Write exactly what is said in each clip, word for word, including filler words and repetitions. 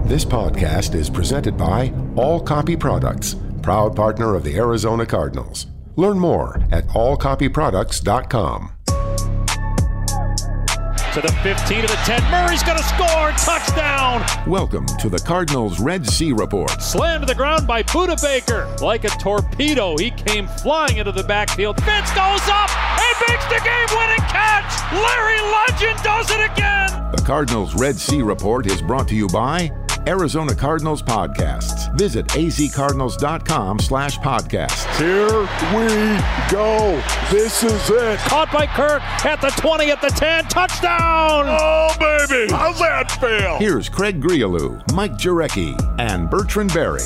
This podcast is presented by All Copy Products, proud partner of the Arizona Cardinals. Learn more at all copy products dot com. To the fifteen, to the ten. Murray's going to score. Touchdown. Welcome to the Cardinals Red Sea Report. Slammed to the ground by Budda Baker. Like a torpedo, he came flying into the backfield. Fitz goes up and makes the game-winning catch. Larry Legend does it again. The Cardinals Red Sea Report is brought to you by Arizona Cardinals Podcasts. Visit a z cardinals dot com slash podcasts. Here we go. This is it. Caught by Kirk at the twenty, at the ten. Touchdown. Oh, baby. How's that feel? Here's Craig Grialou, Mike Jurecki, and Bertrand Berry.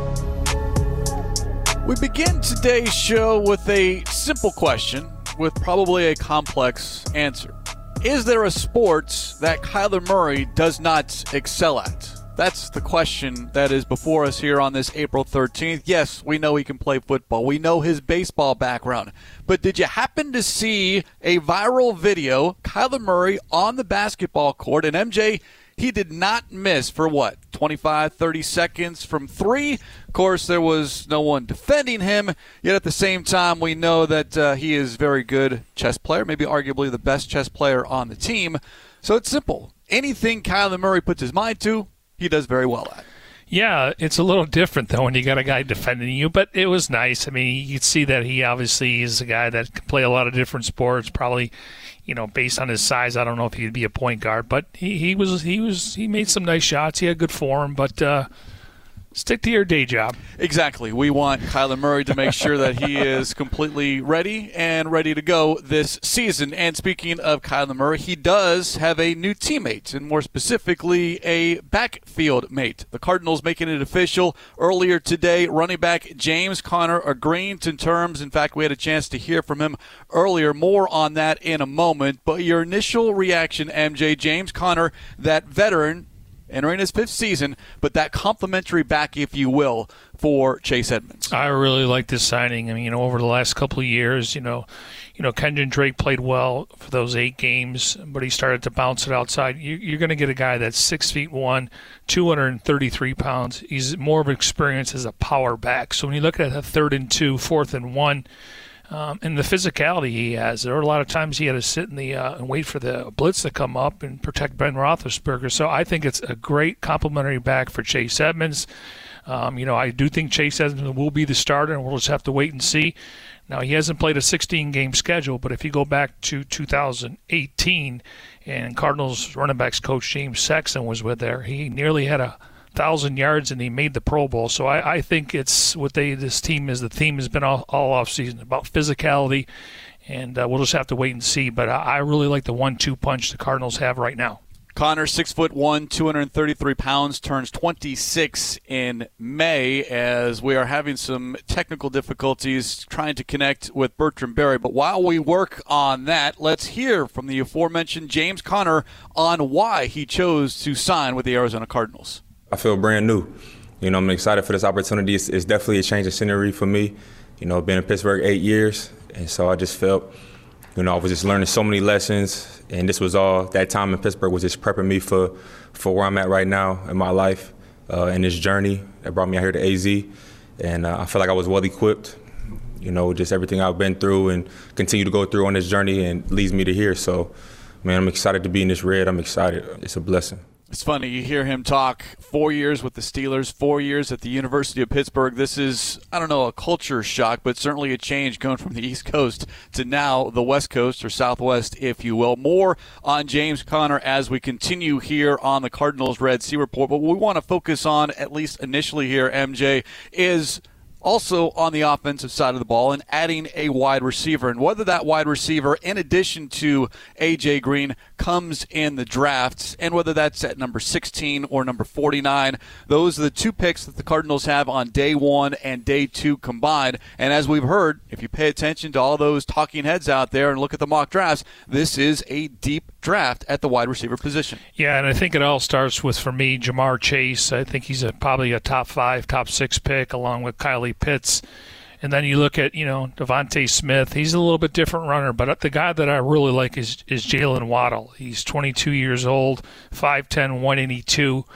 We begin today's show with a simple question with probably a complex answer. Is there a sport that Kyler Murray does not excel at? That's the question that is before us here on this April thirteenth. Yes, we know he can play football. We know his baseball background. But did you happen to see a viral video, Kyler Murray on the basketball court? And M J, he did not miss for what, twenty-five, thirty seconds from three? Of course, there was no one defending him. Yet at the same time, we know that uh, he is a very good chess player, maybe arguably the best chess player on the team. So it's simple. Anything Kyler Murray puts his mind to, he does very well at. Yeah, it's a little different, though, when you got a guy defending you, but it was nice. I mean, you could see that he obviously is a guy that can play a lot of different sports, probably, you know, based on his size. I don't know if he'd be a point guard, but he, he was he was he made some nice shots. He had good form, but uh, stick to your day job. Exactly. We want Kyler Murray to make sure that he is completely ready and ready to go this season. And speaking of Kyler Murray, he does have a new teammate, and more specifically, a backfield mate. The Cardinals making it official earlier today. Running back James Conner agreeing to terms. In fact, we had a chance to hear from him earlier. More on that in a moment. But your initial reaction, M J, James Conner, that veteran, entering his fifth season, but that complimentary back, if you will, for Chase Edmonds. I really like this signing. I mean, you know, over the last couple of years, you know, you know, Kenyon Drake played well for those eight games, but he started to bounce it outside. You, you're going to get a guy that's six feet one, two hundred thirty-three pounds. He's more of an experience as a power back. So when you look at a third and two, fourth and one, Um, and the physicality he has. There were a lot of times he had to sit in the uh, and wait for the blitz to come up and protect Ben Roethlisberger. So I think it's a great complimentary back for Chase Edmonds. Um, you know, I do think Chase Edmonds will be the starter, and we'll just have to wait and see. Now, he hasn't played a sixteen-game schedule, but if you go back to two thousand eighteen and Cardinals running backs coach James Sexton was with there, he nearly had a thousand yards and he made the Pro Bowl. So I, I think it's what they this team is. The theme has been all, all off season about physicality, and uh, we'll just have to wait and see. But I, I really like the one two punch the Cardinals have right now. Conner, six foot one, two hundred thirty-three pounds, turns twenty-six in May, as we are having some technical difficulties trying to connect with Bertrand Berry. But while we work on that, let's hear from the aforementioned James Conner on why he chose to sign with the Arizona Cardinals. I feel brand new. You know, I'm excited for this opportunity. It's, it's definitely a change of scenery for me. You know, I've been in Pittsburgh eight years, and so I just felt, you know, I was just learning so many lessons, and this was all, that time in Pittsburgh was just prepping me for, for where I'm at right now in my life uh, and this journey that brought me out here to A Z. And uh, I feel like I was well equipped, you know, just everything I've been through and continue to go through on this journey and leads me to here. So, man, I'm excited to be in this red. I'm excited. It's a blessing. It's funny, you hear him talk four years with the Steelers, four years at the University of Pittsburgh. This is, I don't know, a culture shock, but certainly a change going from the East Coast to now the West Coast, or Southwest, if you will. More on James Conner as we continue here on the Cardinals Red Sea Report. But what we want to focus on, at least initially here, M J, is also on the offensive side of the ball and adding a wide receiver. And whether that wide receiver, in addition to A J Green, comes in the drafts, and whether that's at number sixteen or number forty-nine, those are the two picks that the Cardinals have on day one and day two combined. And as we've heard, if you pay attention to all those talking heads out there and look at the mock drafts, this is a deep draft at the wide receiver position. Yeah, and I think it all starts with, for me, Jamar Chase. I think he's a, probably a top five, top six pick, along with Kylie Pitts. And then you look at, you know, Devontae Smith. He's a little bit different runner, but the guy that I really like is, is Jalen Waddle. He's twenty-two years old, five ten, one eighty-two.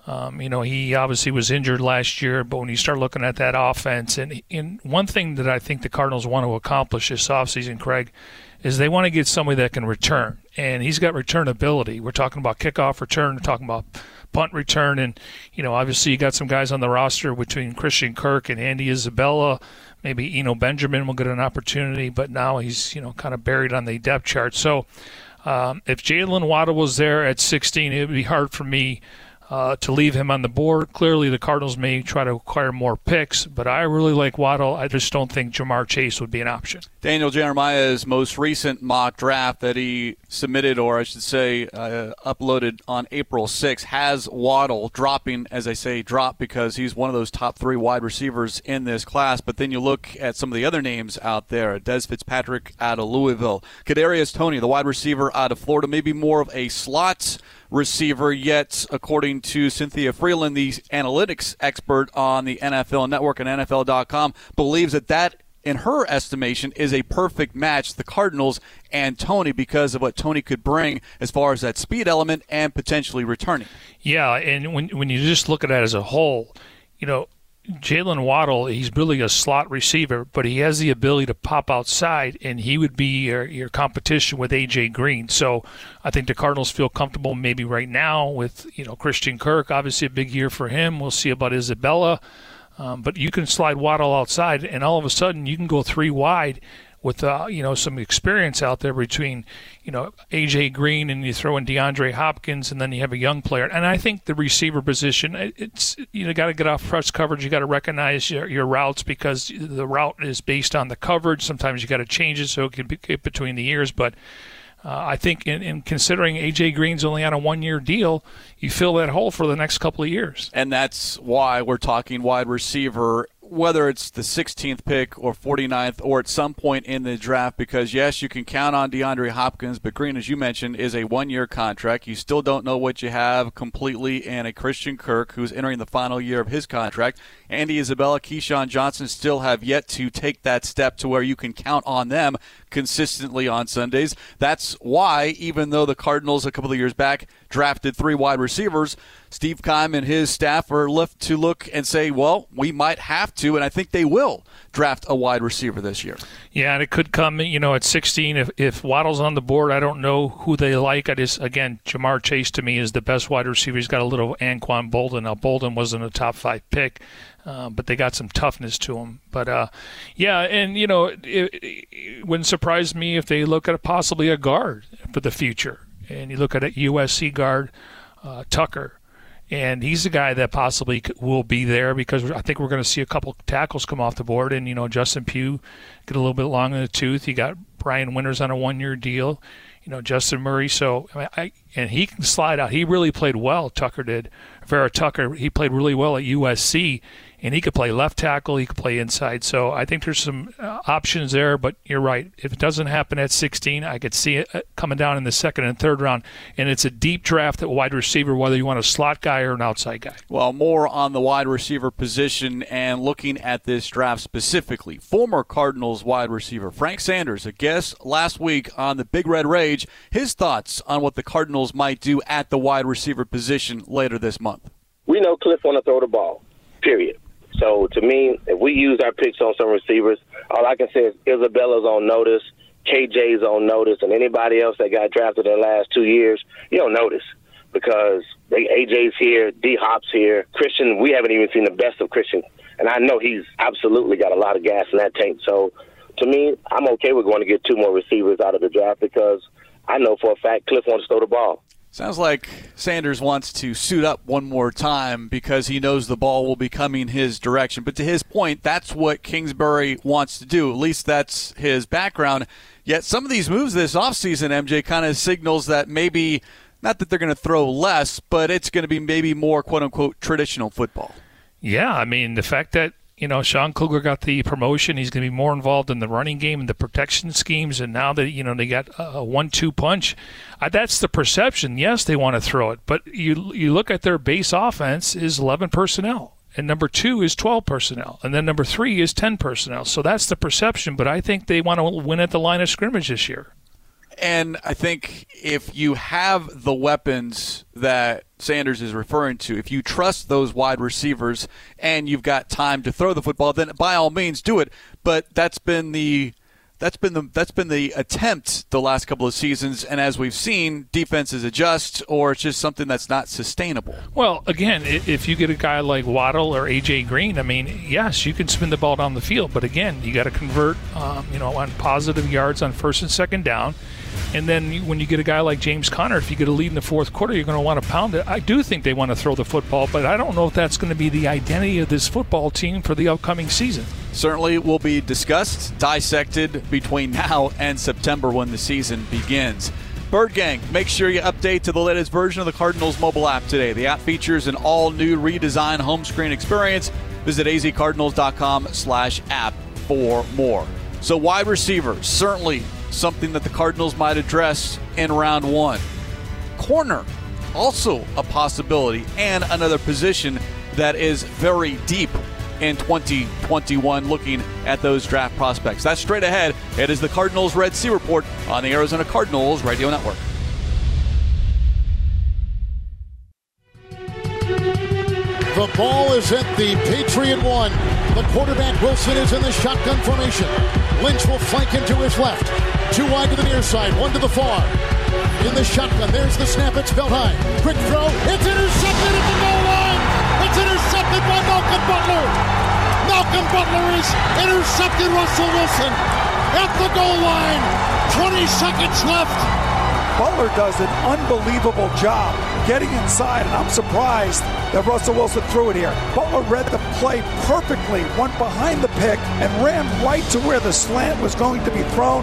Um, you know, he obviously was injured last year, but when you start looking at that offense, and, and one thing that I think the Cardinals want to accomplish this offseason, Craig, is they want to get somebody that can return, and he's got return ability. We're talking about kickoff return, we're talking about punt return, and, you know, obviously you got some guys on the roster between Christian Kirk and Andy Isabella. Maybe Eno Benjamin will get an opportunity, but now he's, you know, kind of buried on the depth chart. So um, if Jalen Waddle was there at sixteen, it would be hard for me Uh, to leave him on the board. Clearly the Cardinals may try to acquire more picks, but I really like Waddle. I just don't think Jamar Chase would be an option. Daniel Jeremiah's most recent mock draft that he submitted, or I should say uh, uploaded on April sixth, has Waddle dropping, as I say, drop because he's one of those top three wide receivers in this class. But then you look at some of the other names out there, Dez Fitzpatrick out of Louisville, Kadarius Toney, the wide receiver out of Florida, maybe more of a slot receiver, yet according to Cynthia Freeland, the analytics expert on the N F L Network and N F L dot com, believes that that, in her estimation, is a perfect match, the Cardinals and Toney, because of what Toney could bring as far as that speed element and potentially returning. Yeah, and when when you just look at it as a whole, you know, Jalen Waddle, he's really a slot receiver, but he has the ability to pop outside, and he would be your, your competition with A J Green. So I think the Cardinals feel comfortable maybe right now with, you know, Christian Kirk, obviously a big year for him. We'll see about Isabella. Um, but you can slide Waddle outside, and all of a sudden you can go three wide with, uh, you know, some experience out there between, you know, A J Green, and you throw in DeAndre Hopkins, and then you have a young player. And I think the receiver position, it's, you know, got to get off press coverage. You got to recognize your, your routes, because the route is based on the coverage. Sometimes you got to change it so it can be between the ears. But uh, I think in, in considering A J Green's only on a one-year deal, you fill that hole for the next couple of years. And that's why we're talking wide receiver, whether it's the sixteenth pick or forty-ninth or at some point in the draft, because, yes, you can count on DeAndre Hopkins, but Green, as you mentioned, is a one-year contract. You still don't know what you have completely in a Christian Kirk, who's entering the final year of his contract. Andy Isabella, Keyshawn Johnson still have yet to take that step to where you can count on them consistently on Sundays. That's why, even though the Cardinals a couple of years back drafted three wide receivers, Steve Keim and his staff are left to look and say, well, we might have to, and I think they will draft a wide receiver this year. Yeah, and it could come, you know, at sixteen. If if Waddle's on the board, I don't know who they like. I just, again, Jamar Chase to me is the best wide receiver. He's got a little Anquan Bolden. Now, Bolden wasn't a top five pick, uh, but they got some toughness to him. But, uh, yeah, and, you know, it, it wouldn't surprise me if they look at possibly a guard for the future. And you look at a U S C guard, uh, Tucker. And he's a guy that possibly will be there, because I think we're going to see a couple tackles come off the board. And, you know, Justin Pugh get a little bit long in the tooth. You got Brian Winters on a one-year deal. You know, Justin Murray. So, I, I and he can slide out. He really played well, Tucker did. Vera Tucker, he played really well at U S C. And he could play left tackle. He could play inside. So I think there's some uh, options there. But you're right. If it doesn't happen at sixteen, I could see it coming down in the second and third round. And it's a deep draft at wide receiver, whether you want a slot guy or an outside guy. Well, more on the wide receiver position and looking at this draft specifically. Former Cardinals wide receiver Frank Sanders, a guest last week on the Big Red Rage, his thoughts on what the Cardinals might do at the wide receiver position later this month. We know Cliff want to throw the ball, period. So, to me, if we use our picks on some receivers, all I can say is Isabella's on notice, K J's on notice, and anybody else that got drafted in the last two years, you don't notice, because they, A J's here, D-Hop's here. Christian, we haven't even seen the best of Christian, and I know he's absolutely got a lot of gas in that tank. So, to me, I'm okay with going to get two more receivers out of the draft, because I know for a fact Cliff wants to throw the ball. Sounds like Sanders wants to suit up one more time because he knows the ball will be coming his direction. But to his point, that's what Kingsbury wants to do. At least that's his background. Yet some of these moves this offseason, M J, kind of signals that maybe, not that they're going to throw less, but it's going to be maybe more, quote-unquote, traditional football. Yeah, I mean, the fact that, you know, Sean Kluger got the promotion. He's going to be more involved in the running game and the protection schemes. And now that, you know, they got a one two punch, uh, that's the perception. Yes, they want to throw it. But you you look at their base offense is eleven personnel. And number two is twelve personnel. And then number three is ten personnel. So that's the perception. But I think they want to win at the line of scrimmage this year. And I think if you have the weapons that Sanders is referring to, if you trust those wide receivers and you've got time to throw the football, then by all means do it. But that's been the that's been the that's been the attempt the last couple of seasons, and as we've seen, defenses adjust, or it's just something that's not sustainable. Well, again, if you get a guy like Waddle or A J Green, I mean, yes, you can spin the ball down the field, but again, you got to convert, um, you know, on positive yards on first and second down. And then when you get a guy like James Conner, if you get a lead in the fourth quarter, you're going to want to pound it. I do think they want to throw the football, but I don't know if that's going to be the identity of this football team for the upcoming season. Certainly will be discussed, dissected between now and September when the season begins. Bird Gang, make sure you update to the latest version of the Cardinals mobile app today. The app features an all-new redesigned home screen experience. Visit azcardinals.com slash app for more. So wide receiver, certainly something that the Cardinals might address in round one. Corner, also a possibility, and another position that is very deep in twenty twenty-one, looking at those draft prospects. That's straight ahead. It is the Cardinals Red Sea Report on the Arizona Cardinals Radio Network. The ball is at the Patriot one. The quarterback, Wilson, is in the shotgun formation. Lynch will flank into his left. Two wide to the near side, one to the far. In the shotgun, there's the snap. It's belt high. Quick throw. It's intercepted at the goal line. It's intercepted by Malcolm Butler. Malcolm Butler is intercepted Russell Wilson at the goal line. twenty seconds left. Butler does an unbelievable job getting inside, and I'm surprised that Russell Wilson threw it here. Butler read the play perfectly, went behind the pick, and ran right to where the slant was going to be thrown.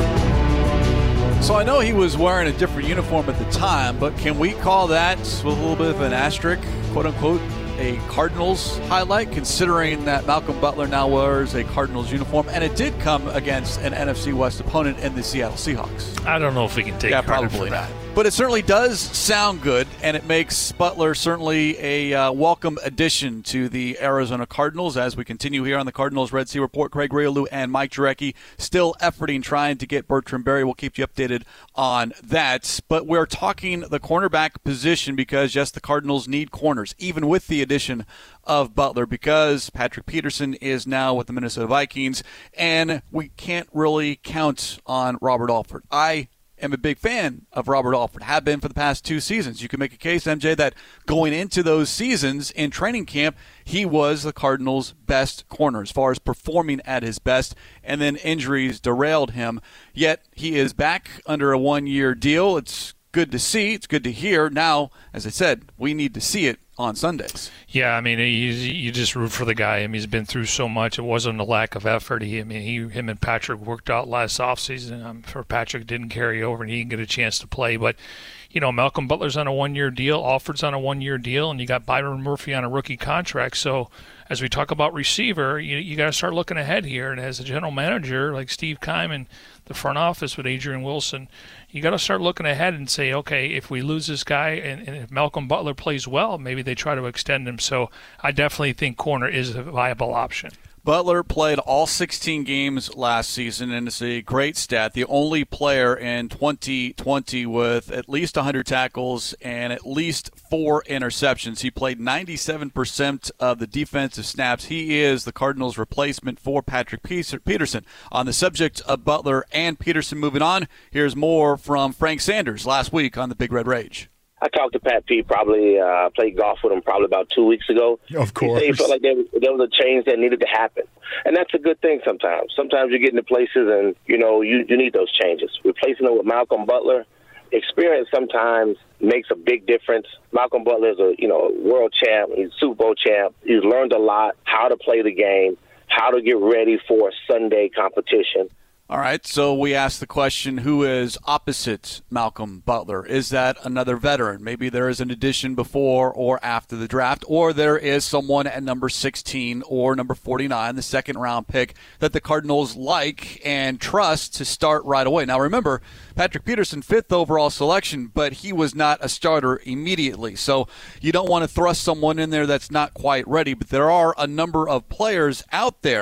So I know he was wearing a different uniform at the time, but can we call that, with a little bit of an asterisk, quote-unquote, a Cardinals highlight, considering that Malcolm Butler now wears a Cardinals uniform, and it did come against an N F C West opponent in the Seattle Seahawks. I don't know if we can take yeah, credit probably for that. Not. But it certainly does sound good, and it makes Butler certainly a uh, welcome addition to the Arizona Cardinals. As we continue here on the Cardinals Red Sea Report, Craig Riolu and Mike Jurecki still efforting, trying to get Bertrand Berry. We'll keep you updated on that. But we're talking the cornerback position because, yes, the Cardinals need corners, even with the addition of Butler, because Patrick Peterson is now with the Minnesota Vikings, and we can't really count on Robert Alford. I am a big fan of Robert Alford, have been for the past two seasons. You can make a case, M J, that going into those seasons in training camp, he was the Cardinals' best corner as far as performing at his best, and then injuries derailed him. Yet he is back under a one-year deal. It's good to see. It's good to hear. Now, as I said, we need to see it on Sundays. Yeah, I mean, you, you just root for the guy. I mean, he's been through so much. It wasn't a lack of effort. He, I mean, he, him and Patrick worked out last offseason. Um, for Patrick, didn't carry over, and he didn't get a chance to play. But, you know, Malcolm Butler's on a one-year deal. Alford's on a one-year deal, and you got Byron Murphy on a rookie contract. So as we talk about receiver, you, you got to start looking ahead here. And as a general manager like Steve Keim and the front office with Adrian Wilson, you got to start looking ahead and say, okay, if we lose this guy and, and if Malcolm Butler plays well, maybe they try to extend him. So I definitely think corner is a viable option. Butler played all sixteen games last season, and it's a great stat. The only player in twenty twenty with at least one hundred tackles and at least four interceptions. He played ninety-seven percent of the defensive snaps. He is the Cardinals' replacement for Patrick Peterson. On the subject of Butler and Peterson moving on, here's more from Frank Sanders last week on the Big Red Rage. I talked to Pat P, probably uh, played golf with him probably about two weeks ago. Of course. He, he felt like there was, there was a change that needed to happen. And that's a good thing sometimes. Sometimes you get into places and, you know, you, you need those changes. Replacing him with Malcolm Butler, experience sometimes makes a big difference. Malcolm Butler is a, you know, world champ. He's a Super Bowl champ. He's learned a lot, how to play the game, how to get ready for a Sunday competition. All right, so we asked the question, who is opposite Malcolm Butler? Is that another veteran? Maybe there is an addition before or after the draft, or there is someone at number sixteen or number forty-nine, the second-round pick, that the Cardinals like and trust to start right away. Now, remember, Patrick Peterson, fifth overall selection, but he was not a starter immediately. So you don't want to thrust someone in there that's not quite ready, but there are a number of players out there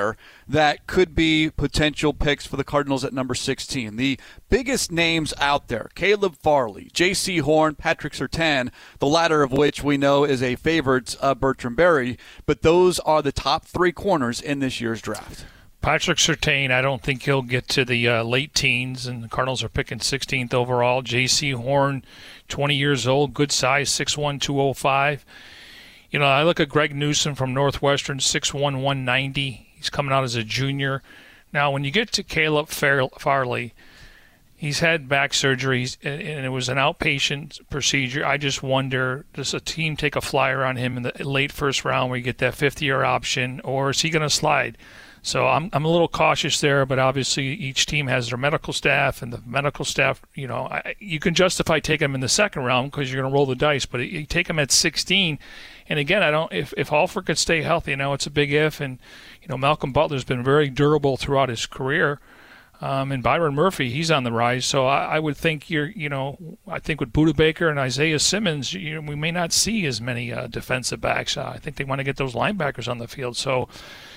that could be potential picks for the Cardinals at number sixteen. The biggest names out there, Caleb Farley, J C Horn, Patrick Surtain, the latter of which we know is a favorite of Bertrand Berry, but those are the top three corners in this year's draft. Patrick Surtain, I don't think he'll get to the uh, late teens, and the Cardinals are picking sixteenth overall. J C Horn, twenty years old, good size, six one, two oh five. You know, I look at Greg Newsom from Northwestern, six one, one ninety. He's coming out as a junior. Now, when you get to Caleb Farley, he's had back surgeries, and it was an outpatient procedure. I just wonder, does a team take a flyer on him in the late first round where you get that fifth-year option, or is he going to slide? So I'm I'm a little cautious there, but obviously each team has their medical staff, and the medical staff, you know, I, you can justify taking him in the second round because you're going to roll the dice, but you take him at sixteen, and again, I don't. If if Alford could stay healthy, I know it's a big if, and you know Malcolm Butler's been very durable throughout his career, um, and Byron Murphy, he's on the rise. So I, I would think you're, you know, I think with Budda Baker and Isaiah Simmons, you know, we may not see as many uh, defensive backs. Uh, I think they want to get those linebackers on the field. So.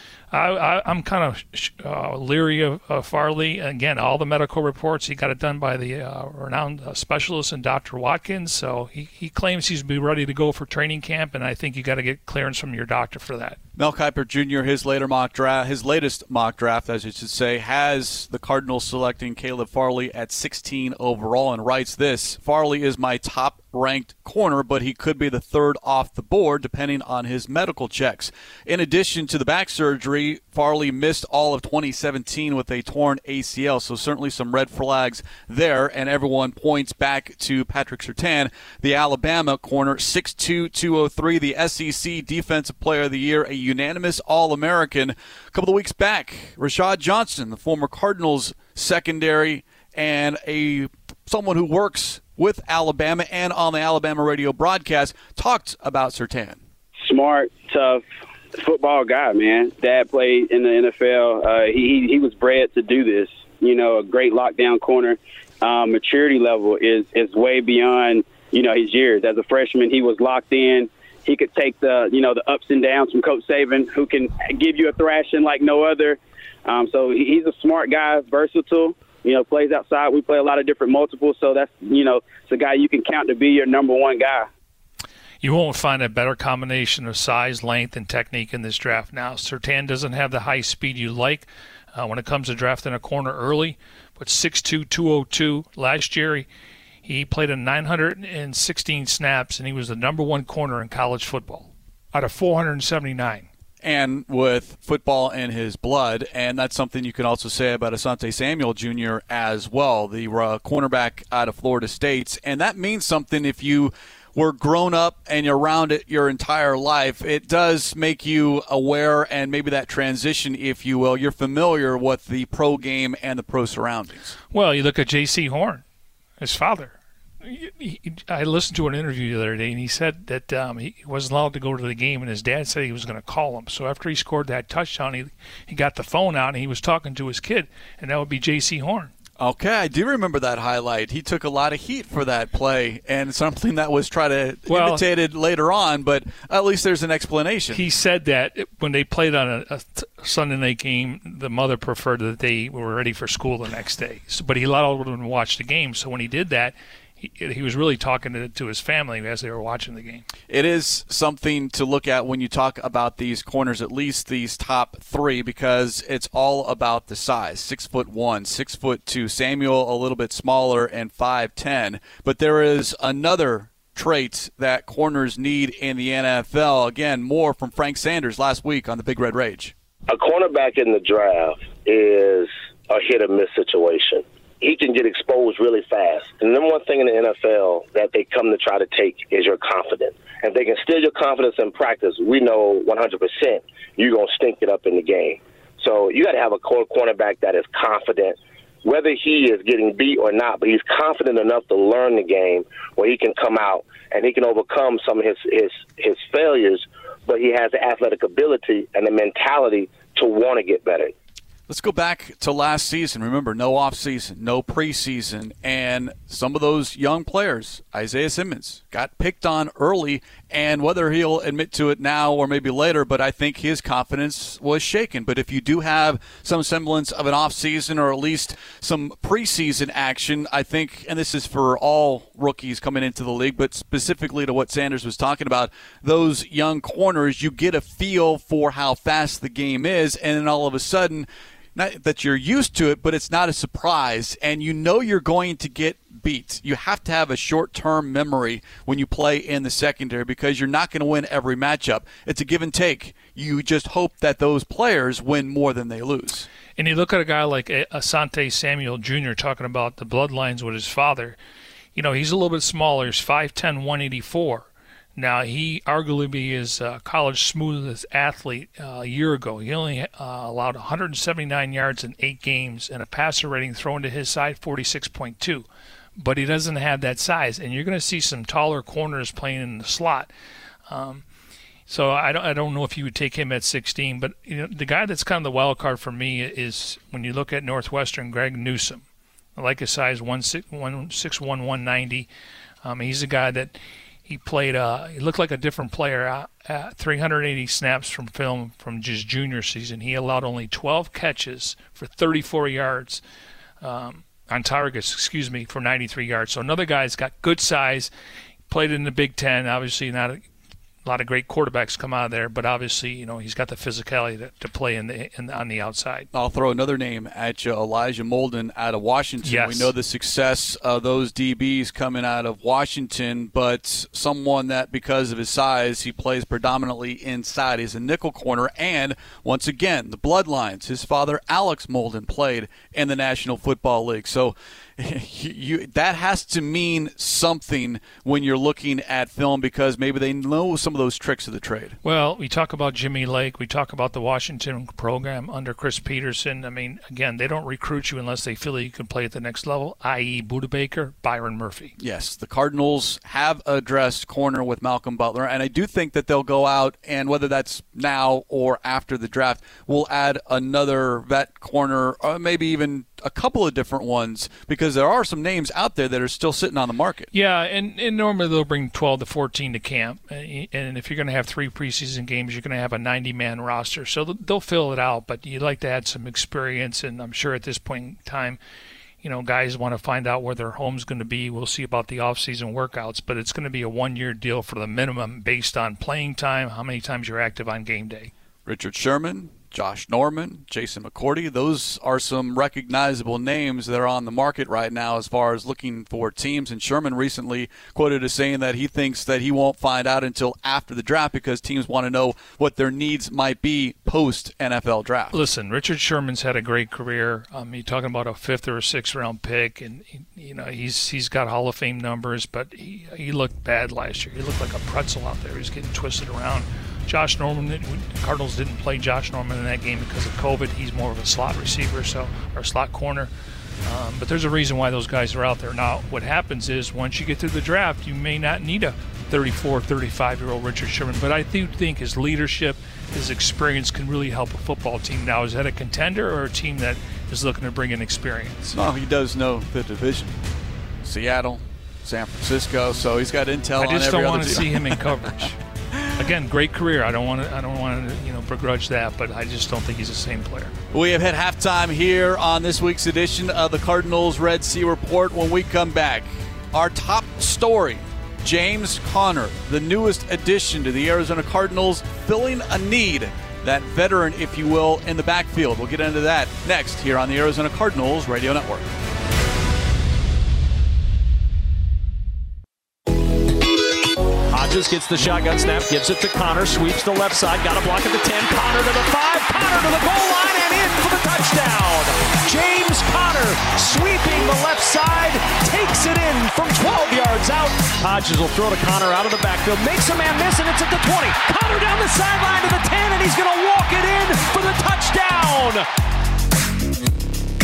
I, I, I'm kind of uh, leery of uh, Farley. Again, all the medical reports, he got it done by the uh, renowned uh, specialist in Doctor Watkins. So he, he claims he's be ready to go for training camp, and I think you got to get clearance from your doctor for that. Mel Kiper Junior, his later mock draft, his latest mock draft, as you should say, has the Cardinals selecting Caleb Farley at sixteen overall, and writes this: Farley is my top ranked corner, but he could be the third off the board depending on his medical checks. In addition to the back surgery, Farley missed all of twenty seventeen with a torn A C L, so certainly some red flags there, and everyone points back to Patrick Surtain, the Alabama corner, six two, two oh three, the S E C Defensive Player of the Year, a unanimous All-American. A couple of weeks back, Rashad Johnson, the former Cardinals secondary, and a someone who works with Alabama and on the Alabama radio broadcast, talked about Surtain. Smart, tough football guy, man. Dad played in the N F L. Uh, he he was bred to do this. You know, a great lockdown corner. Um, maturity level is is way beyond, you know, his years. As a freshman, he was locked in. He could take the, you know, the ups and downs from Coach Saban, who can give you a thrashing like no other. Um, so he's a smart guy, versatile. You know, plays outside. We play a lot of different multiples, so that's, you know, it's a guy you can count to be your number one guy. You won't find a better combination of size, length, and technique in this draft. Now, Surtain doesn't have the high speed you like uh, when it comes to drafting a corner early, but six two, two oh two. Last year, he, he played in nine hundred sixteen snaps, and he was the number one corner in college football out of four hundred seventy-nine. And with football in his blood, and that's something you can also say about Asante Samuel Junior as well, the uh, cornerback out of Florida State. And that means something if you were grown up and you're around it your entire life. It does make you aware, and maybe that transition, if you will, you're familiar with the pro game and the pro surroundings. Well, you look at J C Horn, his father. I listened to an interview the other day, and he said that um, he wasn't allowed to go to the game, and his dad said he was going to call him. So after he scored that touchdown, he he got the phone out, and he was talking to his kid, and that would be J C Horn. Okay, I do remember that highlight. He took a lot of heat for that play, and something that was tried to well, imitated later on, but at least there's an explanation. He said that when they played on a, a Sunday night game, the mother preferred that they were ready for school the next day. So, but he allowed them to watch the game, so when he did that, He, he was really talking to, to his family as they were watching the game. It is something to look at when you talk about these corners, at least these top three, because it's all about the size. Six foot one, six foot two. Samuel a little bit smaller and five ten. But there is another trait that corners need in the N F L. Again, more from Frank Sanders last week on the Big Red Rage. A cornerback in the draft is a hit-or-miss situation. He can get exposed really fast. And the number one thing in the N F L that they come to try to take is your confidence. And if they can steal your confidence in practice, we know one hundred percent you're going to stink it up in the game. So you got to have a cornerback that is confident, whether he is getting beat or not, but he's confident enough to learn the game where he can come out and he can overcome some of his, his, his failures, but he has the athletic ability and the mentality to want to get better. Let's go back to last season. Remember, no offseason, no preseason, and some of those young players, Isaiah Simmons, got picked on early, and whether he'll admit to it now or maybe later, but I think his confidence was shaken. But if you do have some semblance of an offseason or at least some preseason action, I think, and this is for all rookies coming into the league, but specifically to what Sanders was talking about, those young corners, you get a feel for how fast the game is, and then all of a sudden, not that you're used to it, but it's not a surprise, and you know you're going to get beat. You have to have a short-term memory when you play in the secondary because you're not going to win every matchup. It's a give and take. You just hope that those players win more than they lose. And you look at a guy like Asante Samuel Junior talking about the bloodlines with his father. You know, he's a little bit smaller. He's five ten, one eighty-four. Now, he arguably is a college smoothest athlete uh, a year ago. He only uh, allowed one hundred seventy-nine yards in eight games and a passer rating thrown to his side, forty-six point two. But he doesn't have that size, and you're going to see some taller corners playing in the slot. Um, so I don't, I don't know if you would take him at sixteen, but you know, the guy that's kind of the wild card for me is when you look at Northwestern, Greg Newsome. I like his size, one six one, one ninety. Um, he's a guy that he played, uh, he looked like a different player. Uh, uh, three hundred eighty snaps from film from his junior season. He allowed only twelve catches for thirty-four yards um, on targets, excuse me, for ninety-three yards. So another guy's got good size, played in the Big Ten. Obviously, not a, a lot of great quarterbacks come out of there, but obviously, you know, he's got the physicality to, to play in the, in the on the outside. I'll throw another name at you, Elijah Molden out of Washington. Yes. We know the success of those D Bs coming out of Washington, but someone that because of his size, he plays predominantly inside. He's a nickel corner, and once again, the bloodlines. His father, Alex Molden, played in the National Football League. So You, you, that has to mean something when you're looking at film because maybe they know some of those tricks of the trade. Well, we talk about Jimmy Lake. We talk about the Washington program under Chris Peterson. I mean, again, they don't recruit you unless they feel that you can play at the next level, that is. Budda Baker, Byron Murphy. Yes, the Cardinals have addressed corner with Malcolm Butler, and I do think that they'll go out, and whether that's now or after the draft, we'll add another vet corner, or maybe even a couple of different ones because there are some names out there that are still sitting on the market. Yeah, and, and normally they'll bring twelve to fourteen to camp. And if you're going to have three preseason games, you're going to have a ninety-man roster. So they'll fill it out, but you'd like to add some experience. And I'm sure at this point in time, you know, guys want to find out where their home's going to be. We'll see about the off-season workouts, but it's going to be a one-year deal for the minimum based on playing time, how many times you're active on game day. Richard Sherman, Josh Norman, Jason McCourty, those are some recognizable names that are on the market right now as far as looking for teams. And Sherman recently quoted as saying that he thinks that he won't find out until after the draft because teams want to know what their needs might be post-N F L draft. Listen, Richard Sherman's had a great career. Um, you're talking about a fifth or a sixth round pick, and you know he's he's got Hall of Fame numbers, but he, he looked bad last year. He looked like a pretzel out there. He was getting twisted around. Josh Norman, the Cardinals didn't play Josh Norman in that game because of COVID. He's more of a slot receiver, so or slot corner. Um, but there's a reason why those guys are out there. Now, what happens is once you get through the draft, you may not need a thirty-four, thirty-five-year-old Richard Sherman. But I do think his leadership, his experience can really help a football team. Now, is that a contender or a team that is looking to bring in experience? No, he does know the division. Seattle, San Francisco, so he's got intel on every other team. I just don't want to see him in coverage. Again, great career. I don't want to. I don't want to, you know, begrudge that, but I just don't think he's the same player. We have hit halftime here on this week's edition of the Cardinals Red Sea Report. When we come back, our top story: James Conner, the newest addition to the Arizona Cardinals, filling a need. That veteran, if you will, in the backfield. We'll get into that next here on the Arizona Cardinals Radio Network. Hodges gets the shotgun snap, gives it to Conner, sweeps the left side, got a block at the ten, Conner to the five, Conner to the goal line, and in for the touchdown. James Conner sweeping the left side, takes it in from twelve yards out. Hodges will throw to Conner out of the backfield, makes a man miss, and it's at the twenty. Conner down the sideline to the ten, and he's going to walk it in for the touchdown.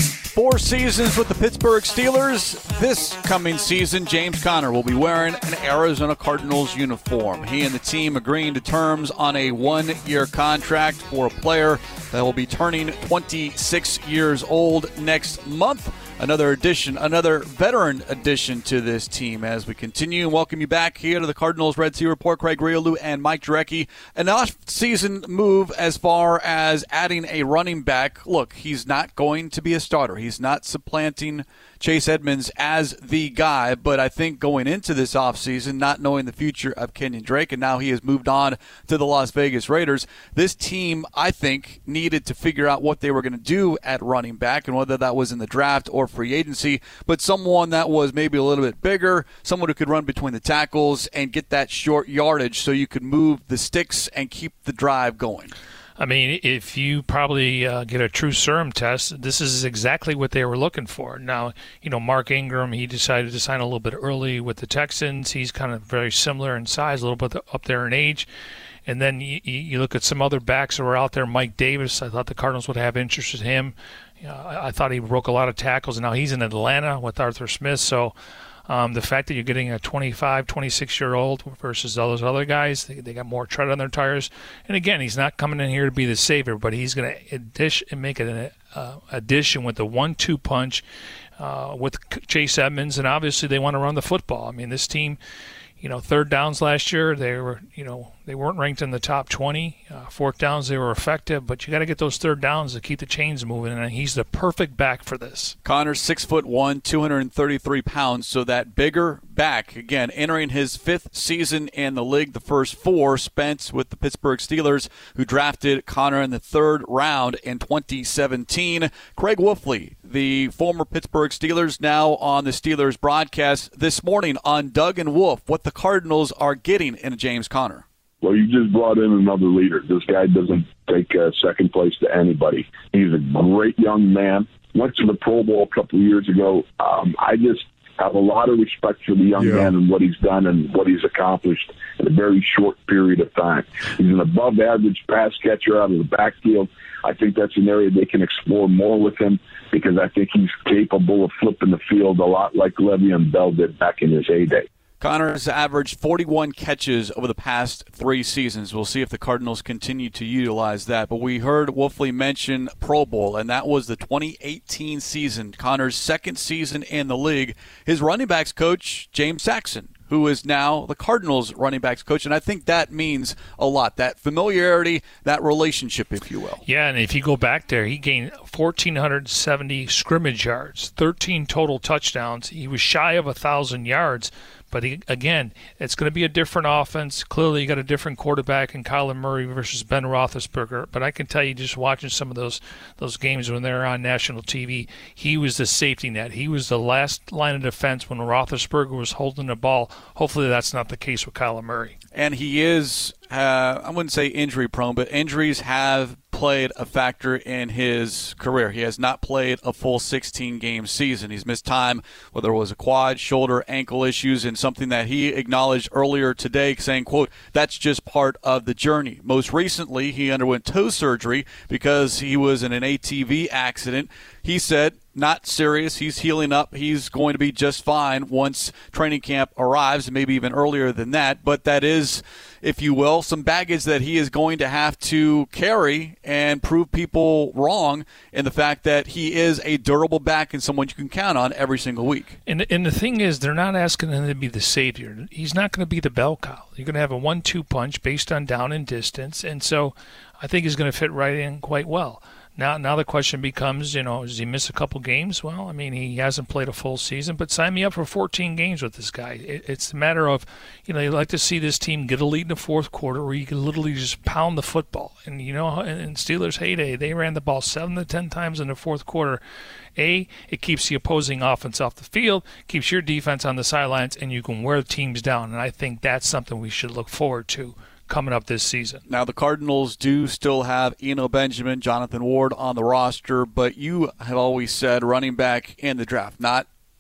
Four seasons with the Pittsburgh Steelers. This coming season, James Conner will be wearing an Arizona Cardinals uniform. He and the team agreeing to terms on a one-year contract for a player that will be turning twenty-six years old next month. Another addition, another veteran addition to this team as we continue and welcome you back here to the Cardinals Red Sea Report. Craig Riolu and Mike Jurecki. An off-season move as far as adding a running back. Look, he's not going to be a starter. He's not supplanting Chase Edmonds as the guy, but I think going into this offseason, not knowing the future of Kenyon Drake, and now he has moved on to the Las Vegas Raiders, this team, I think, needed to figure out what they were going to do at running back, and whether that was in the draft or free agency, but someone that was maybe a little bit bigger, someone who could run between the tackles and get that short yardage so you could move the sticks and keep the drive going. I mean, if you probably uh, get a true serum test, this is exactly what they were looking for. Now, you know, Mark Ingram, he decided to sign a little bit early with the Texans. He's kind of very similar in size, a little bit up there in age. And then you, you look at some other backs that were out there. Mike Davis, I thought the Cardinals would have interest in him. You know, I, I thought he broke a lot of tackles, and now he's in Atlanta with Arthur Smith. So um, the fact that you're getting a twenty-five, twenty-six-year-old versus all those other guys, they, they got more tread on their tires. And again, he's not coming in here to be the savior, but he's going to make an uh, addition with the one two punch uh, with Chase Edmonds, and obviously they want to run the football. I mean, this team, you know, third downs last year, they were, you know, they weren't ranked in the top twenty. Uh, fourth downs, they were effective, but you got to get those third downs to keep the chains moving, and he's the perfect back for this. Conner's six foot one, two hundred thirty-three pounds, so that bigger back, again, entering his fifth season in the league, the first four spent with the Pittsburgh Steelers, who drafted Conner in the third round in twenty seventeen. Craig Wolfley, the former Pittsburgh Steelers, now on the Steelers broadcast this morning on Doug and Wolf, what the Cardinals are getting in James Conner. Well, you just brought in another leader. This guy doesn't take uh, second place to anybody. He's a great young man. Went to the Pro Bowl a couple of years ago. Um, I just have a lot of respect for the young yeah. man and what he's done and what he's accomplished in a very short period of time. He's an above-average pass catcher out of the backfield. I think that's an area they can explore more with him because I think he's capable of flipping the field a lot like Le'Veon Bell did back in his heyday. Conner's averaged forty-one catches over the past three seasons. We'll see if the Cardinals continue to utilize that. But we heard Wolfley mention Pro Bowl, and that was the twenty eighteen season, Conner's second season in the league. His running backs coach, James Saxon, who is now the Cardinals running backs coach, and I think that means a lot, that familiarity, that relationship, if you will. Yeah, and if you go back there, he gained one thousand four hundred seventy scrimmage yards, thirteen total touchdowns. He was shy of one thousand yards. But he, again, it's going to be a different offense. Clearly, you got a different quarterback in Kyler Murray versus Ben Roethlisberger. But I can tell you, just watching some of those those games when they're on national T V, he was the safety net. He was the last line of defense when Roethlisberger was holding the ball. Hopefully, that's not the case with Kyler Murray. And he is, uh, I wouldn't say injury prone, but injuries have played a factor in his career. He has not played a full sixteen-game season. He's missed time, whether it was a quad, shoulder, ankle issues, and something that he acknowledged earlier today, saying, quote, that's just part of the journey. Most recently, he underwent toe surgery because he was in an A T V accident. He said, not serious. He's healing up. He's going to be just fine once training camp arrives, maybe even earlier than that. But that is, if you will, some baggage that he is going to have to carry and prove people wrong in the fact that he is a durable back and someone you can count on every single week. And, and the thing is, they're not asking him to be the savior. He's not going to be the bell cow. You're going to have a one two punch based on down and distance. And so I think he's going to fit right in quite well. Now, now the question becomes, you know, does he miss a couple games? Well, I mean, he hasn't played a full season, but sign me up for fourteen games with this guy. It, it's a matter of, you know, you'd like to see this team get a lead in the fourth quarter where you can literally just pound the football. And, you know, in, in Steelers' heyday, they ran the ball seven to ten times in the fourth quarter. A, it keeps the opposing offense off the field, keeps your defense on the sidelines, and you can wear teams down. And I think that's something we should look forward to coming up this season. Now, the Cardinals do still have Eno Benjamin, Jonathan Ward on the roster, but you have always said running back in the draft, not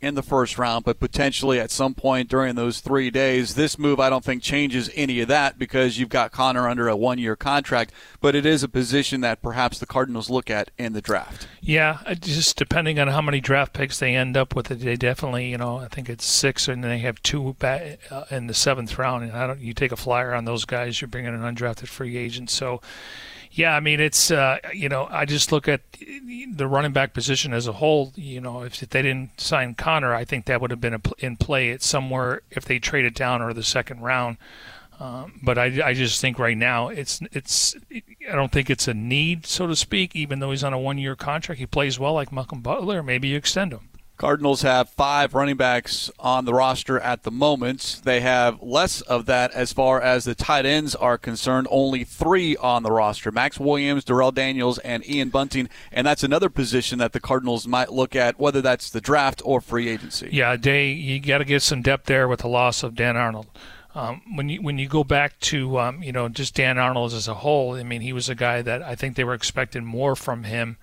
in the first round, but potentially at some point during those three days. This move, I don't think, changes any of that because you've got Connor under a one-year contract, but it is a position that perhaps the Cardinals look at in the draft. Yeah, just depending on how many draft picks they end up with, they definitely, you know, I think it's six, and they have two back in the seventh round, and I don't. You take a flyer on those guys, you're bringing an undrafted free agent, so. Yeah, I mean, it's, uh, you know, I just look at the running back position as a whole. You know, if they didn't sign Connor, I think that would have been in play at somewhere if they traded down or the second round. Um, but I, I just think right now it's it's I don't think it's a need, so to speak, even though he's on a one-year contract. He plays well like Malcolm Butler. Maybe you extend him. Cardinals have five running backs on the roster at the moment. They have less of that as far as the tight ends are concerned, only three on the roster. Max Williams, Darrell Daniels, and Ian Bunting, and that's another position that the Cardinals might look at, whether that's the draft or free agency. Yeah, Day, you got to get some depth there with the loss of Dan Arnold. Um, when you when you go back to um, you know just Dan Arnold as a whole, I mean, he was a guy that I think they were expecting more from him,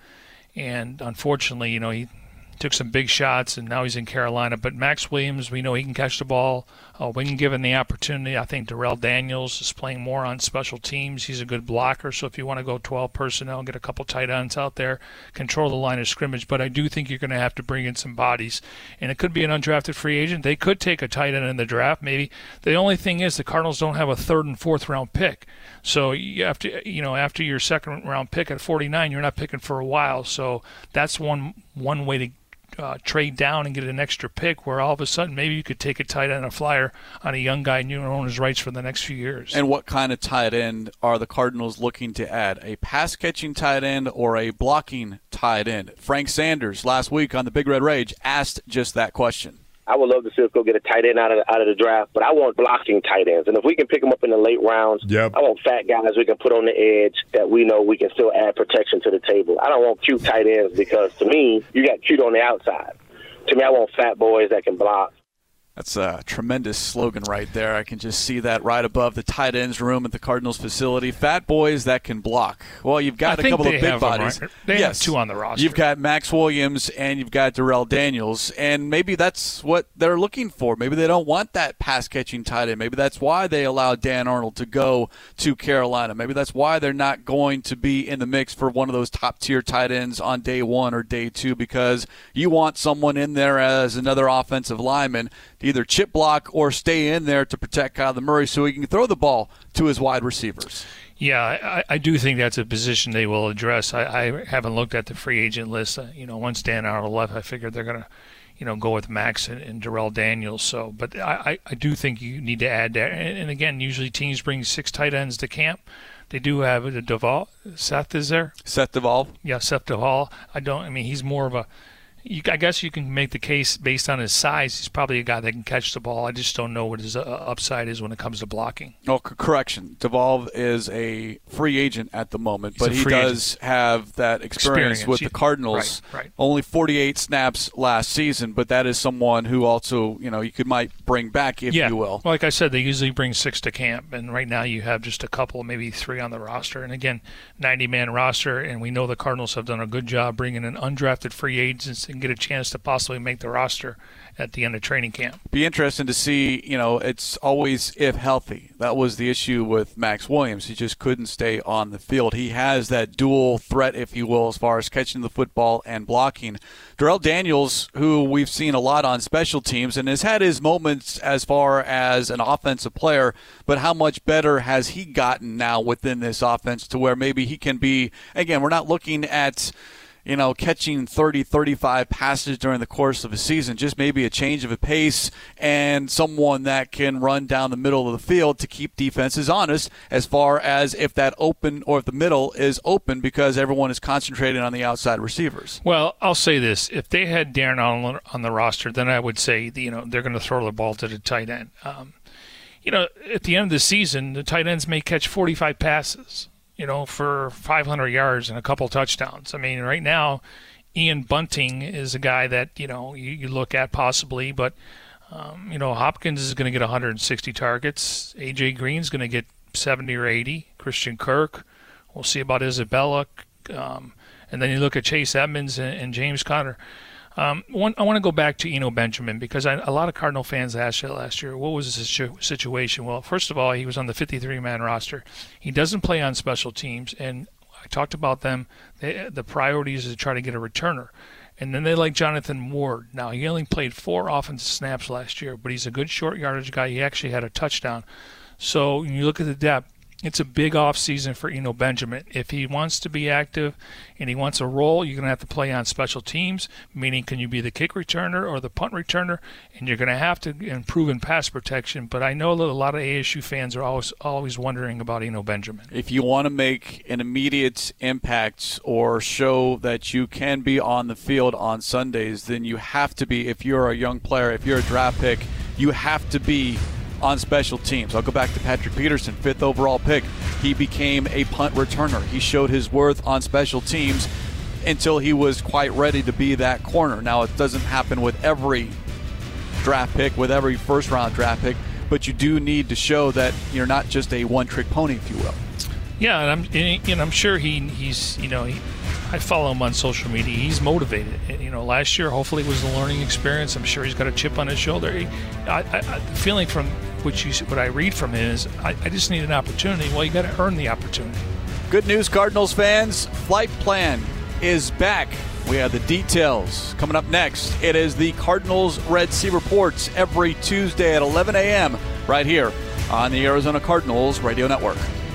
and unfortunately, you know, he took some big shots, and now he's in Carolina. But Max Williams, we know he can catch the ball. Uh, when given the opportunity, I think Darrell Daniels is playing more on special teams. He's a good blocker, so if you want to go twelve personnel, get a couple tight ends out there, control the line of scrimmage. But I do think you're going to have to bring in some bodies, and it could be an undrafted free agent. They could take a tight end in the draft, maybe. The only thing is the Cardinals don't have a third and fourth round pick, so you have to, you know, after your second round pick at forty-nine, you're not picking for a while. So that's one one way to Uh, trade down and get an extra pick where all of a sudden maybe you could take a tight end, a flyer on a young guy and you own his rights for the next few years. And what kind of tight end are the Cardinals looking to add? A pass-catching tight end or a blocking tight end? Frank Sanders last week on the Big Red Rage asked just that question. I would love to see us go get a tight end out of the, out of the draft, but I want blocking tight ends. And if we can pick them up in the late rounds, yep. I want fat guys we can put on the edge that we know we can still add protection to the table. I don't want cute tight ends because, to me, you got cute on the outside. To me, I want fat boys that can block. That's a tremendous slogan right there. I can just see that right above the tight ends room at the Cardinals facility. Fat boys that can block. Well, you've got I a couple of big have bodies. Them, right? They yes. have two on the roster. You've got Max Williams and you've got Darrell Daniels, and maybe that's what they're looking for. Maybe they don't want that pass-catching tight end. Maybe that's why they allowed Dan Arnold to go to Carolina. Maybe that's why they're not going to be in the mix for one of those top-tier tight ends on day one or day two, because you want someone in there as another offensive lineman to either chip block or stay in there to protect Kyler Murray so he can throw the ball to his wide receivers. Yeah, I, I do think that's a position they will address. I, I haven't looked at the free agent list. Uh, you know, once Dan Arnold left, I figured they're going to, you know, go with Max and, and Darrell Daniels. So, but I, I do think you need to add that. And, and again, usually teams bring six tight ends to camp. They do have a Duvall. Seth is there? Seth Duvall. Yeah, Seth Duvall. I don't. I mean, he's more of a. You, I guess you can make the case based on his size. He's probably a guy that can catch the ball. I just don't know what his uh, upside is when it comes to blocking. Oh, c- correction. Duvall is a free agent at the moment, He's but he does agent. have that experience, experience. with the Cardinals. Right, right. Only forty-eight snaps last season, but that is someone who also, you know, you could might bring back, if yeah. you will. Well, like I said, they usually bring six to camp, and right now you have just a couple, maybe three on the roster. And again, ninety-man roster, and we know the Cardinals have done a good job bringing in undrafted free agents and get a chance to possibly make the roster at the end of training camp. Be interesting to see, you know, it's always if healthy. That was the issue with Max Williams. He just couldn't stay on the field. He has that dual threat, if you will, as far as catching the football and blocking. Darrell Daniels, who we've seen a lot on special teams and has had his moments as far as an offensive player, but how much better has he gotten now within this offense to where maybe he can be, again, we're not looking at, you know, catching thirty, thirty-five passes during the course of a season, just maybe a change of a pace and someone that can run down the middle of the field to keep defenses honest as far as if that open or if the middle is open because everyone is concentrating on the outside receivers. Well, I'll say this. If they had Darren Arnold on the roster, then I would say, you know, they're going to throw the ball to the tight end. Um, you know, at the end of the season, the tight ends may catch forty-five passes, you know, for five hundred yards and a couple touchdowns. I mean, right now, Ian Bunting is a guy that, you know, you, you look at possibly, but, um, you know, Hopkins is going to get one hundred sixty targets. A J Green's going to get seventy or eighty. Christian Kirk. We'll see about Isabella. Um, and then you look at Chase Edmonds and, and James Conner. Um, one, I want to go back to Eno Benjamin because I, a lot of Cardinal fans asked it last year. What was the situ- situation? Well, first of all, he was on the fifty-three man roster. He doesn't play on special teams, and I talked about them. They, the priority is to try to get a returner. And then they like Jonathan Ward. Now, he only played four offensive snaps last year, but he's a good short yardage guy. He actually had a touchdown. So when you look at the depth, it's a big offseason for Eno Benjamin. If he wants to be active and he wants a role, you're going to have to play on special teams, meaning can you be the kick returner or the punt returner, and you're going to have to improve in pass protection. But I know that a lot of A S U fans are always always wondering about Eno Benjamin. If you want to make an immediate impact or show that you can be on the field on Sundays, then you have to be, if you're a young player, if you're a draft pick, you have to be on special teams. I'll go back to Patrick Peterson, fifth overall pick. He became a punt returner. He showed his worth on special teams until he was quite ready to be that corner. Now, it doesn't happen with every draft pick, with every first-round draft pick, but you do need to show that you're not just a one-trick pony, if you will. Yeah, and I'm and I'm sure he he's you know he, I follow him on social media. He's motivated. And, you know, last year hopefully it was a learning experience. I'm sure he's got a chip on his shoulder. He, I, I, the feeling from which you what I read from him is I, I just need an opportunity. Well, you got to earn the opportunity. Good news, Cardinals fans. Flight Plan is back. We have the details coming up next. It is the Cardinals Red Sea Reports every Tuesday at eleven a.m. right here on the Arizona Cardinals Radio Network.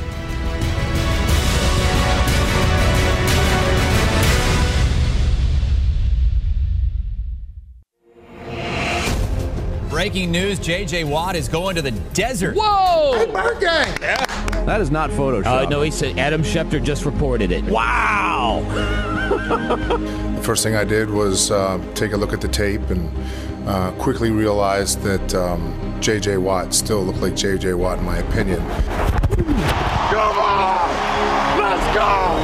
Breaking news, J J. Watt is going to the desert. Whoa! Hey, birthday! Yeah. That is not Photoshop. Uh, no, he said Adam Schefter just reported it. Wow! The first thing I did was uh, take a look at the tape and uh, quickly realized that um, J J. Watt still looked like J J. Watt in my opinion. Come on! Let's go!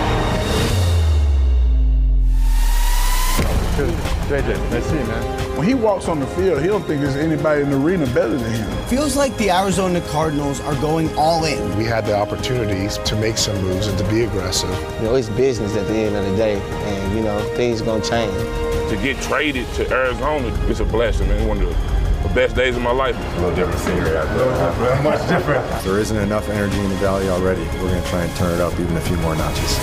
J J, nice to see you, man. When he walks on the field, he don't think there's anybody in the arena better than him. Feels like the Arizona Cardinals are going all in. We had the opportunities to make some moves and to be aggressive. You know, it's business at the end of the day, and, you know, things going to change. To get traded to Arizona, it's a blessing, man. One of the, the best days of my life. A little different scenery out there. Much different. There isn't enough energy in the valley already. We're going to try and turn it up even a few more notches.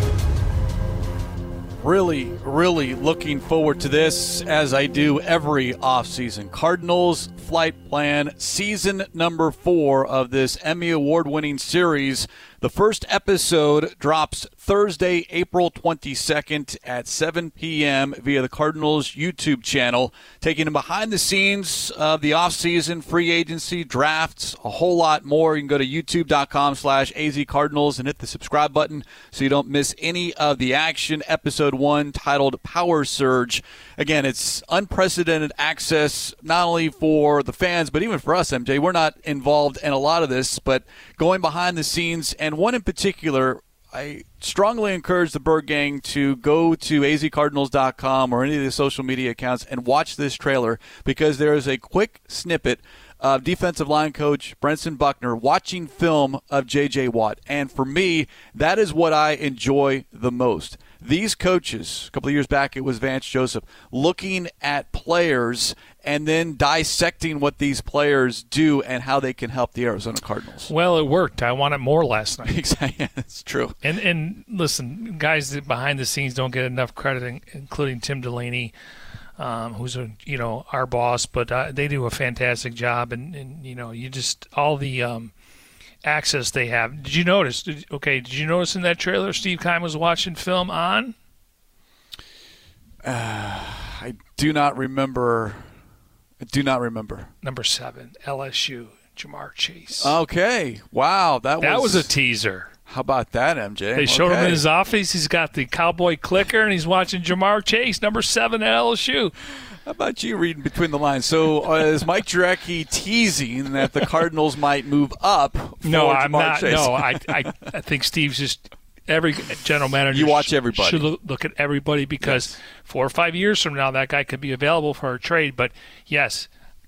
Really, really looking forward to this, as I do every offseason. Cardinals Flight Plan, season number four of this Emmy Award-winning series. The first episode drops Thursday, April twenty-second at seven p.m. via the Cardinals YouTube channel, taking them behind the scenes of the offseason, free agency, drafts, a whole lot more. You can go to youtube.com slash azcardinals and hit the subscribe button so you don't miss any of the action. Episode one, titled Power Surge. Again, it's unprecedented access, not only for the fans, but even for us, M J. We're not involved in a lot of this, but going behind the scenes, and one in particular, I strongly encourage the Bird Gang to go to a z cardinals dot com or any of the social media accounts and watch this trailer, because there is a quick snippet of defensive line coach Brenson Buckner watching film of J J. Watt. And for me, that is what I enjoy the most. These coaches, a couple of years back it was Vance Joseph, looking at players and then dissecting what these players do and how they can help the Arizona Cardinals. Well, it worked. I wanted more last night. Exactly, that's true. And and listen, guys that behind the scenes don't get enough credit, including Tim Delaney, um, who's a, you know our boss, but uh, they do a fantastic job. And, and you know, you just all the um, access they have. Did you notice? Did, okay, did you notice in that trailer Steve Keim was watching film on? Uh, I do not remember. I do not remember. Number seven, L S U, Jamar Chase. Okay. Wow. That, that was, was a teaser. How about that, M J? They showed okay. him in his office. He's got the cowboy clicker, and he's watching Jamar Chase, number seven at L S U. How about you reading between the lines? So uh, is Mike Jurecki teasing that the Cardinals might move up for No, Jamar I'm not. Chase? No, I, I, I think Steve's just every general manager. You watch everybody. Should look, look at everybody, because yes. four or five years from now, that guy could be available for a trade. But yes,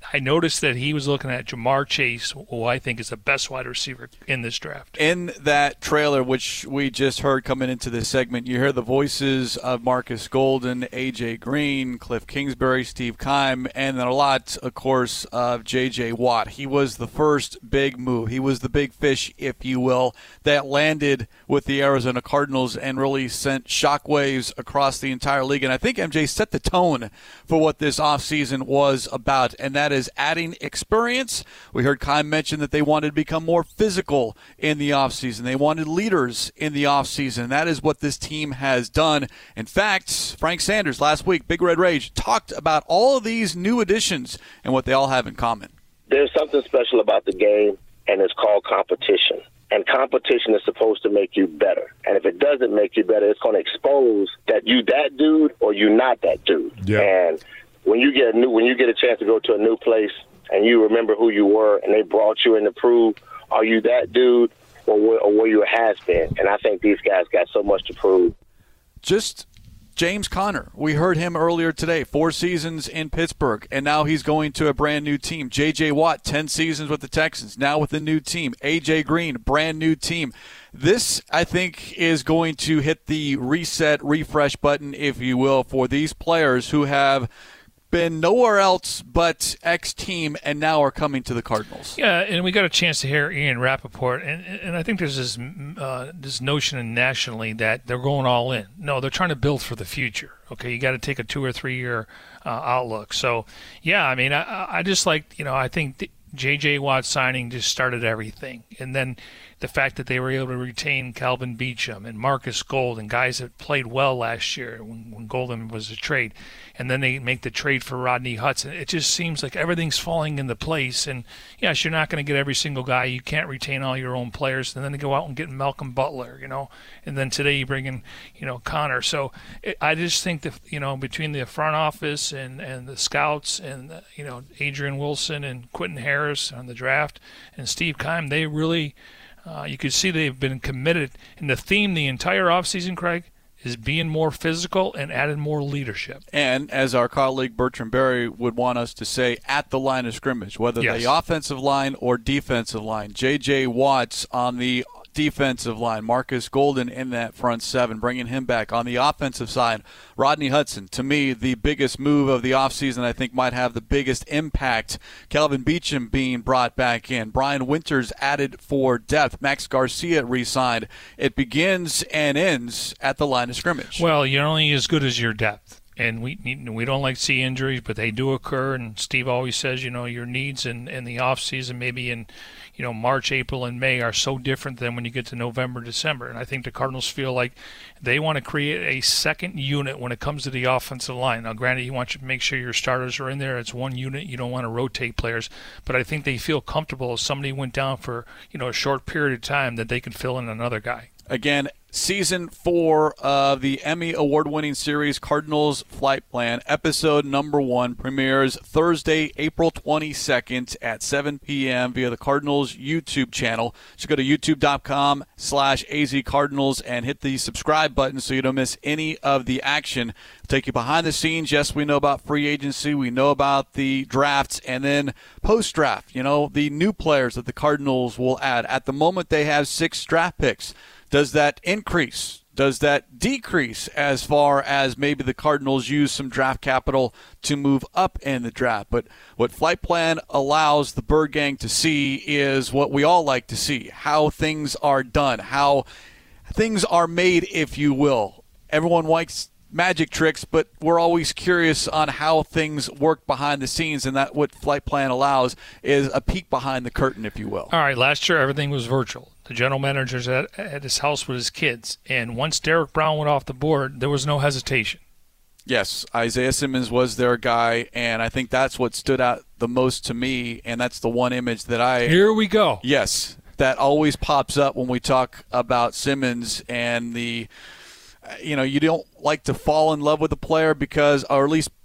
I noticed that he was looking at Jamar Chase, who I think is the best wide receiver in this draft. In that trailer, which we just heard coming into this segment, you hear the voices of Marcus Golden, A J Green, Cliff Kingsbury, Steve Keim, and then a lot, of course, of J J Watt. He was the first big move. He was the big fish, if you will, that landed with the Arizona Cardinals and really sent shockwaves across the entire league. And I think M J set the tone for what this offseason was about, and that is adding experience. We heard Keim mention that they wanted to become more physical in the offseason. They wanted leaders in the offseason. That is what this team has done. In fact, Frank Sanders last week, Big Red Rage, talked about all of these new additions and what they all have in common. There's something special about the game, and it's called competition. And competition is supposed to make you better. And if it doesn't make you better, it's going to expose that you that dude or you not that dude. Yeah. And when you get a new, when you get a chance to go to a new place and you remember who you were and they brought you in to prove, are you that dude or where, or where you has been? And I think these guys got so much to prove. Just James Conner, we heard him earlier today, four seasons in Pittsburgh, and now he's going to a brand new team. J J Watt, ten seasons with the Texans, now with a new team. A J Green, brand new team. This, I think, is going to hit the reset, refresh button, if you will, for these players who have been nowhere else but X team and now are coming to the Cardinals. Yeah, and we got a chance to hear Ian Rappaport, and and I think there's this uh, this notion nationally that they're going all in. No, they're trying to build for the future. Okay, you got to take a two or three year uh, outlook. So, yeah, I mean, I, I just like, you know, I think the J J Watt signing just started everything, and then the fact that they were able to retain Calvin Beachum and Marcus Golden, guys that played well last year when, when Golden was a trade, and then they make the trade for Rodney Hudson. It just seems like everything's falling into place. And yes, you're not going to get every single guy. You can't retain all your own players. And then they go out and get Malcolm Butler, you know. And then today you bring in, you know, Connor. So it, I just think that, you know, between the front office and, and the scouts and, uh, you know, Adrian Wilson and Quentin Harris on the draft and Steve Keim, they really – Uh, you could see they've been committed. And the theme the entire offseason, Craig, is being more physical and adding more leadership. And as our colleague Bertrand Berry would want us to say, at the line of scrimmage, whether Yes. the offensive line or defensive line. J J Watts on the defensive line, Marcus Golden in that front seven, bringing him back. On the offensive side, Rodney Hudson, to me, the biggest move of the offseason, I think might have the biggest impact. Calvin Beachum being brought back in. Brian Winters added for depth. Max Garcia re-signed. It begins and ends at the line of scrimmage. Well, you're only as good as your depth. And we we don't like to see injuries, but they do occur. And Steve always says, you know, your needs in, in the off season, maybe in, you know, March, April, and May, are so different than when you get to November, December. And I think the Cardinals feel like they want to create a second unit when it comes to the offensive line. Now, granted, you want to make sure your starters are in there. It's one unit. You don't want to rotate players. But I think they feel comfortable if somebody went down for, you know, a short period of time that they can fill in another guy. Again, Season four of the Emmy Award-winning series Cardinals Flight Plan, episode number one, premieres Thursday, April twenty-second at seven p.m. via the Cardinals YouTube channel. Just go to youtube.com slash azcardinals and hit the subscribe button so you don't miss any of the action. It'll take you behind the scenes. Yes, we know about free agency. We know about the drafts. And then post-draft, you know, the new players that the Cardinals will add. At the moment, they have six draft picks. Does that increase? Does that decrease as far as maybe the Cardinals use some draft capital to move up in the draft? But what Flight Plan allows the Bird Gang to see is what we all like to see, how things are done, how things are made, if you will. Everyone likes magic tricks, but we're always curious on how things work behind the scenes, and that what Flight Plan allows is a peek behind the curtain, if you will. All right, last year everything was virtual. The general manager's at, at his house with his kids, and once Derek Brown went off the board, there was no hesitation. Yes, Isaiah Simmons was their guy, and I think that's what stood out the most to me, and that's the one image that I... Here we go. Yes, that always pops up when we talk about Simmons and the... You know, you don't like to fall in love with a player because, or at least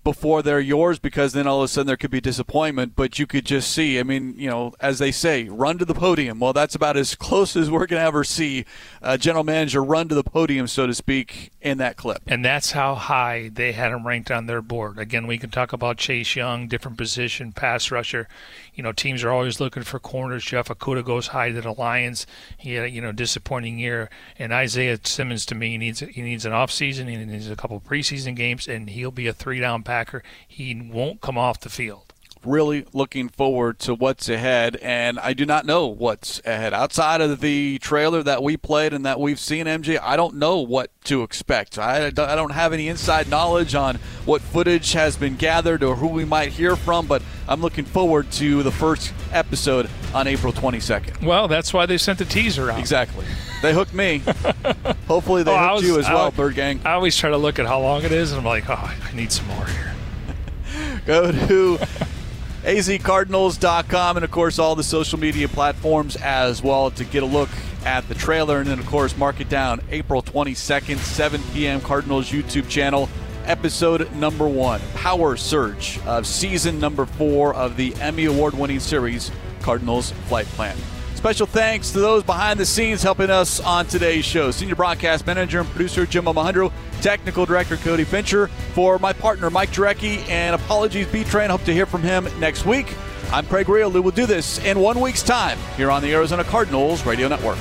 before they're yours, because then all of a sudden there could be disappointment. But you could just see, I mean, you know, as they say, run to the podium. Well, that's about as close as we're going to ever see a general manager run to the podium, so to speak, in that clip. And that's how high they had him ranked on their board. Again, we can talk about Chase Young, different position, pass rusher. You know, teams are always looking for corners. Jeff Okudah goes high to the Lions. He had a, you know, disappointing year. And Isaiah Simmons, to me, he needs he needs an offseason. He needs a couple preseason games, and he'll be a three-down Packer. He won't come off the field. Really looking forward to what's ahead, and I do not know what's ahead. Outside of the trailer that we played and that we've seen, M J, I don't know what to expect. I, I don't have any inside knowledge on what footage has been gathered or who we might hear from, but I'm looking forward to the first episode on April twenty-second. Well, that's why they sent the teaser out. Exactly. They hooked me. Hopefully they oh, hooked was, you as well, I, Bird Gang. I always try to look at how long it is, and I'm like, oh, I need some more here. Go to A Z Cardinals dot com and, of course, all the social media platforms as well to get a look at the trailer. And then, of course, mark it down. April twenty-second, seven p.m. Cardinals YouTube channel, episode number one, Power Surge of season number four of the Emmy Award-winning series, Cardinals Flight Plan. Special thanks to those behind the scenes helping us on today's show. Senior broadcast manager and producer Jim Omohundro, technical director Cody Fincher, for my partner Mike Jarecki, and apologies B-Train. Hope to hear from him next week. I'm Craig Real, who will do this in one week's time here on the Arizona Cardinals Radio Network.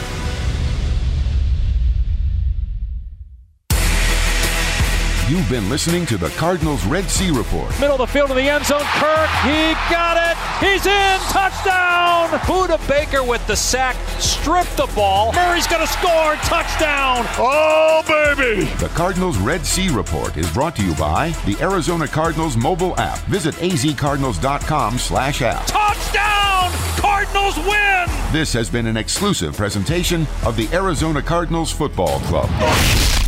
You've been listening to the Cardinals Red Sea Report. Middle of the field to the end zone. Kirk, he got it. He's in. Touchdown. Budda Baker with the sack. Stripped the ball. Murray's going to score. Touchdown. Oh, baby. The Cardinals Red Sea Report is brought to you by the Arizona Cardinals mobile app. Visit A Z Cardinals dot com slash app. Touchdown. Cardinals win. This has been an exclusive presentation of the Arizona Cardinals Football Club.